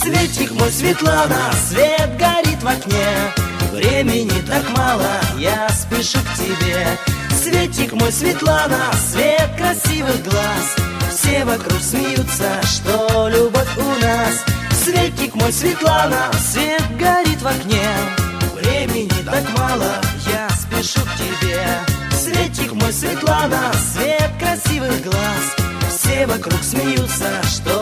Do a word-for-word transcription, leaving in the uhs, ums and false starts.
Светик мой, Светлана, свет горит в окне. Времени так мало, я спешу к тебе. Светик мой, Светлана, свет красивых глаз. Все вокруг смеются, что любовь у нас. Светик мой, Светлана, свет горит в окне. Времени так мало, я спешу к тебе. Светик мой, Светлана, свет красивых глаз. Все вокруг смеются, что